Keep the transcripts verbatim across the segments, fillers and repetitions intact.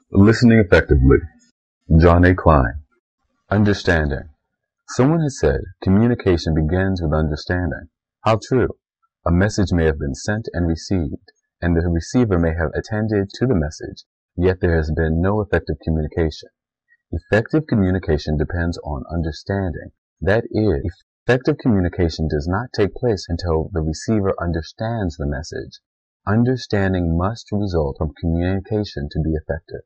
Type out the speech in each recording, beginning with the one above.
Listening effectively. John A. Klein. Understanding. Someone has said communication begins with understanding. How true. A message may have been sent and received, and the receiver may have attended to the message, yet there has been no effective communication. Effective communication depends on understanding. That is, effective communication does not take place until the receiver understands the message. Understanding must result from communication to be effective.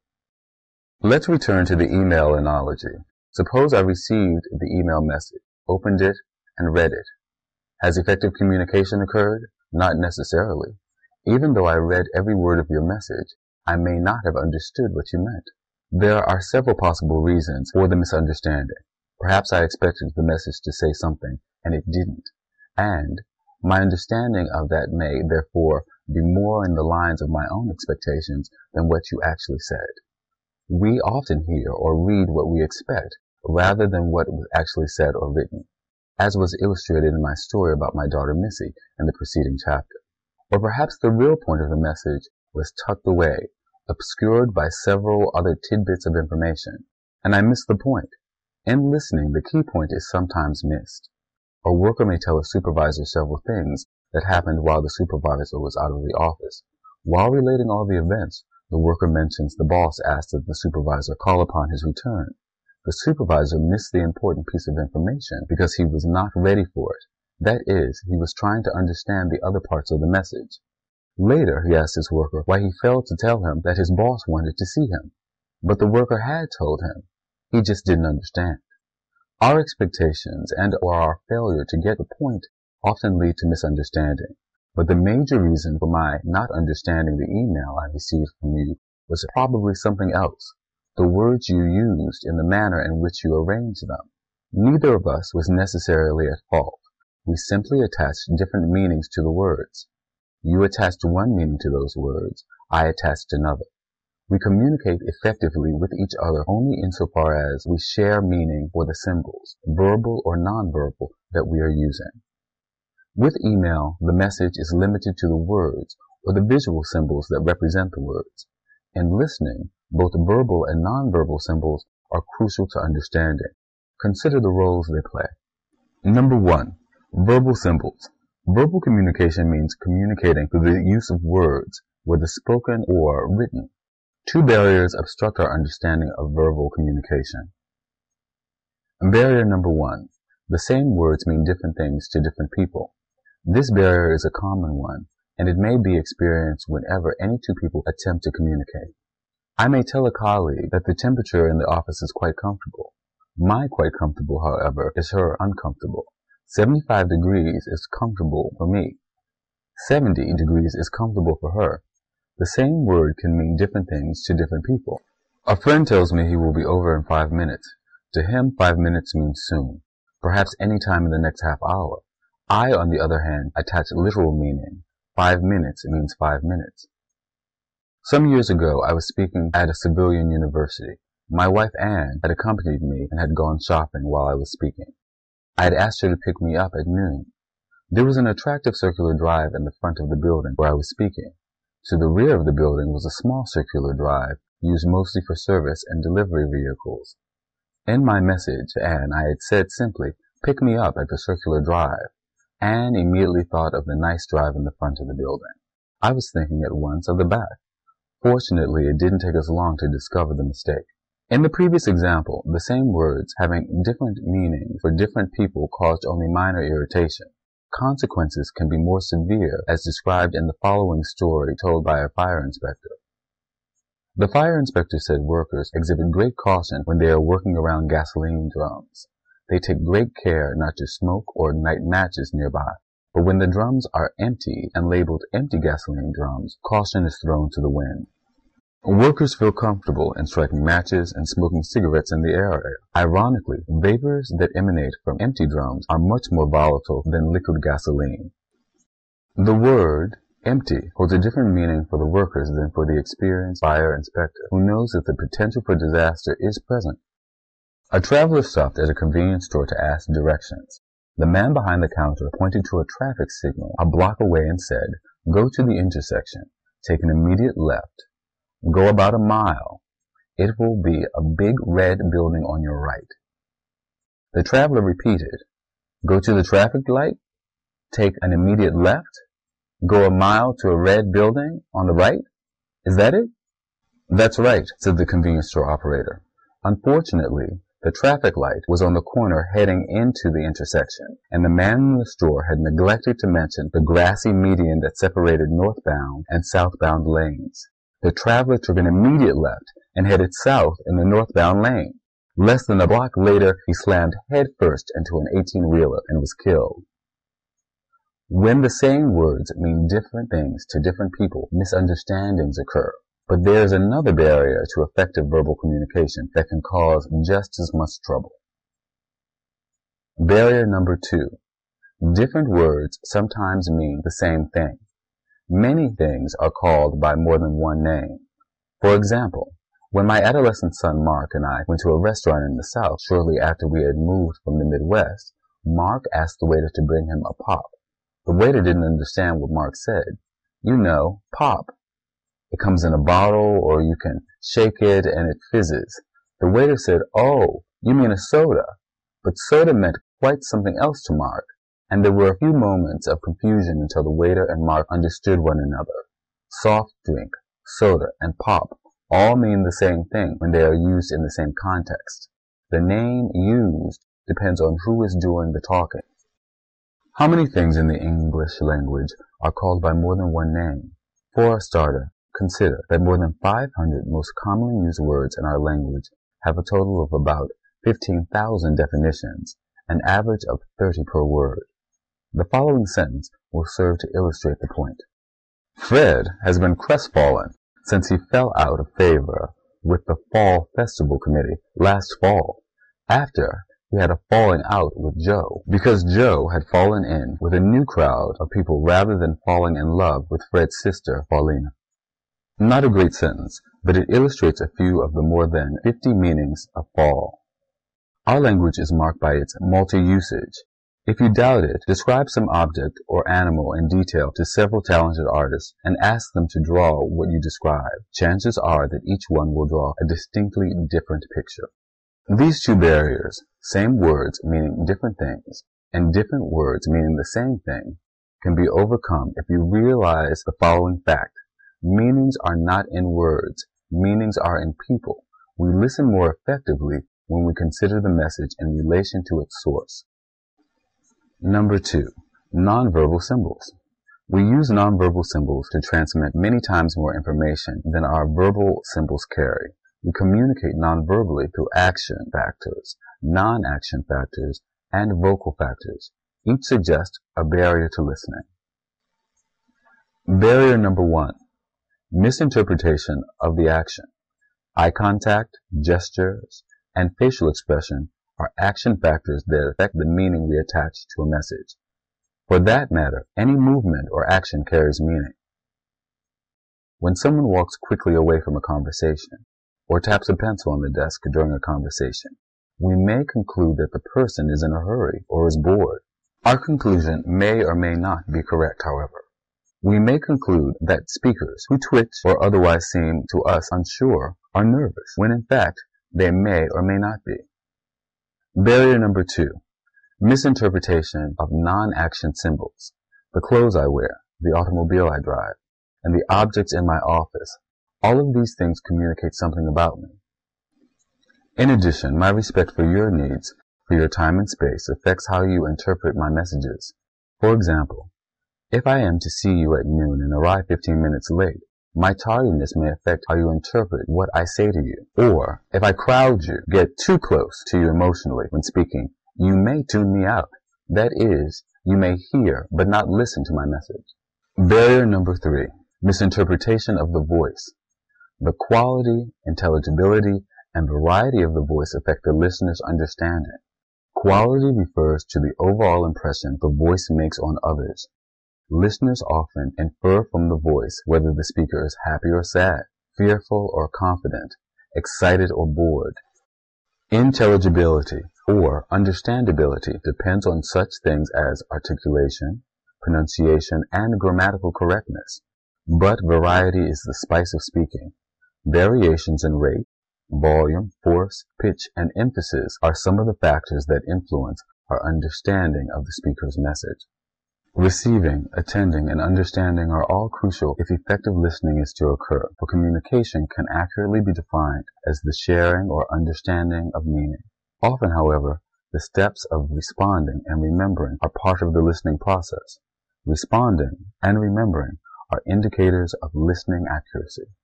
Let's return to the email analogy. Suppose I received the email message, opened it, and read it. Has effective communication occurred? Not necessarily. Even though I read every word of your message, I may not have understood what you meant. There are several possible reasons for the misunderstanding. Perhaps I expected the message to say something, and it didn't. And my understanding of that may, therefore, be more in the lines of my own expectations than what you actually said. We often hear or read what we expect, rather than what was actually said or written, as was illustrated in my story about my daughter Missy in the preceding chapter. Or perhaps the real point of the message was tucked away, obscured by several other tidbits of information, and I missed the point. In listening, the key point is sometimes missed. A worker may tell a supervisor several things that happened while the supervisor was out of the office. While relating all the events, the worker mentions the boss asked that the supervisor call upon his return. The supervisor missed the important piece of information because he was not ready for it. That is, he was trying to understand the other parts of the message. Later, he asked his worker why he failed to tell him that his boss wanted to see him. But the worker had told him. He just didn't understand. Our expectations and or our failure to get the point often lead to misunderstanding. But the major reason for my not understanding the email I received from you was probably something else. The words you used in the manner in which you arranged them. Neither of us was necessarily at fault. We simply attached different meanings to the words. You attached one meaning to those words. I attached another. We communicate effectively with each other only insofar as we share meaning for the symbols, verbal or nonverbal, that we are using. With email, the message is limited to the words or the visual symbols that represent the words. In listening, both verbal and nonverbal symbols are crucial to understanding. Consider the roles they play. Number one, verbal symbols. Verbal communication means communicating through the use of words, whether spoken or written. Two barriers obstruct our understanding of verbal communication. Barrier number one. The same words mean different things to different people. This barrier is a common one, and it may be experienced whenever any two people attempt to communicate. I may tell a colleague that the temperature in the office is quite comfortable. My quite comfortable, however, is her uncomfortable. seventy-five degrees is comfortable for me. seventy degrees is comfortable for her. The same word can mean different things to different people. A friend tells me he will be over in five minutes. To him, five minutes means soon, perhaps any time in the next half hour. I, on the other hand, attach literal meaning. Five minutes means five minutes. Some years ago, I was speaking at a civilian university. My wife Anne had accompanied me and had gone shopping while I was speaking. I had asked her to pick me up at noon. There was an attractive circular drive in the front of the building where I was speaking. To the rear of the building was a small circular drive used mostly for service and delivery vehicles. In my message to Anne, I had said simply, "Pick me up at the circular drive." Anne immediately thought of the nice drive in the front of the building. I was thinking at once of the back. Fortunately, it didn't take us long to discover the mistake. In the previous example, the same words having different meanings for different people caused only minor irritation. Consequences can be more severe, as described in the following story told by a fire inspector. The fire inspector said workers exhibit great caution when they are working around gasoline drums. They take great care not to smoke or light matches nearby, but when the drums are empty and labeled empty gasoline drums, caution is thrown to the wind. Workers feel comfortable in striking matches and smoking cigarettes in the air. Ironically, vapors that emanate from empty drums are much more volatile than liquid gasoline. The word empty holds a different meaning for the workers than for the experienced fire inspector, who knows that the potential for disaster is present. A traveler stopped at a convenience store to ask directions. The man behind the counter pointed to a traffic signal a block away and said, "Go to the intersection. Take an immediate left. Go about a mile. It will be a big red building on your right. The traveler repeated, go to the traffic light, take an immediate left, go a mile to a red building on the right. Is that it? That's right, said the convenience store operator. Unfortunately, the traffic light was on the corner heading into the intersection, and the man in the store had neglected to mention the grassy median that separated northbound and southbound lanes. The traveler took an immediate left and headed south in the northbound lane. Less than a block later, he slammed headfirst into an eighteen-wheeler and was killed. When the same words mean different things to different people, misunderstandings occur. But there is another barrier to effective verbal communication that can cause just as much trouble. Barrier number two. Different words sometimes mean the same thing. Many things are called by more than one name. For example, when my adolescent son Mark and I went to a restaurant in the South shortly after we had moved from the Midwest, Mark asked the waiter to bring him a pop. The waiter didn't understand what Mark said. You know, pop. It comes in a bottle, or you can shake it and it fizzes. The waiter said, oh, you mean a soda. But soda meant quite something else to Mark, and there were a few moments of confusion until the waiter and Mark understood one another. Soft drink, soda, and pop all mean the same thing when they are used in the same context. The name used depends on who is doing the talking. How many things in the English language are called by more than one name? For a starter, consider that more than five hundred most commonly used words in our language have a total of about fifteen thousand definitions, an average of thirty per word. The following sentence will serve to illustrate the point. Fred has been crestfallen since he fell out of favor with the Fall Festival Committee last fall, after he had a falling out with Joe, because Joe had fallen in with a new crowd of people rather than falling in love with Fred's sister, Paulina. Not a great sentence, but it illustrates a few of the more than fifty meanings of fall. Our language is marked by its multi-usage. If you doubt it, describe some object or animal in detail to several talented artists and ask them to draw what you describe. Chances are that each one will draw a distinctly different picture. These two barriers, same words meaning different things, and different words meaning the same thing, can be overcome if you realize the following fact. Meanings are not in words. Meanings are in people. We listen more effectively when we consider the message in relation to its source. Number two, nonverbal symbols. We use nonverbal symbols to transmit many times more information than our verbal symbols carry. We communicate nonverbally through action factors, non-action factors, and vocal factors. Each suggest a barrier to listening. Barrier number one. Misinterpretation of the action. Eye contact, gestures, and facial expression are action factors that affect the meaning we attach to a message. For that matter, any movement or action carries meaning. When someone walks quickly away from a conversation, or taps a pencil on the desk during a conversation, we may conclude that the person is in a hurry or is bored. Our conclusion may or may not be correct, however. We may conclude that speakers who twitch or otherwise seem to us unsure are nervous, when in fact they may or may not be. Barrier number two, misinterpretation of non-action symbols. The clothes I wear, the automobile I drive, and the objects in my office, all of these things communicate something about me. In addition, my respect for your needs, for your time and space, affects how you interpret my messages. For example, if I am to see you at noon and arrive fifteen minutes late, my tardiness may affect how you interpret what I say to you. Or, if I crowd you, get too close to you emotionally when speaking, you may tune me out. That is, you may hear but not listen to my message. Barrier number three, misinterpretation of the voice. The quality, intelligibility, and variety of the voice affect the listener's understanding. Quality refers to the overall impression the voice makes on others. Listeners often infer from the voice whether the speaker is happy or sad, fearful or confident, excited or bored. Intelligibility or understandability depends on such things as articulation, pronunciation, and grammatical correctness. But variety is the spice of speaking. Variations in rate, Volume, force, pitch, and emphasis are some of the factors that influence our understanding of the speaker's message. Receiving, attending, and understanding are all crucial if effective listening is to occur, for communication can accurately be defined as the sharing or understanding of meaning. Often, however, the steps of responding and remembering are part of the listening process. Responding and remembering are indicators of listening accuracy.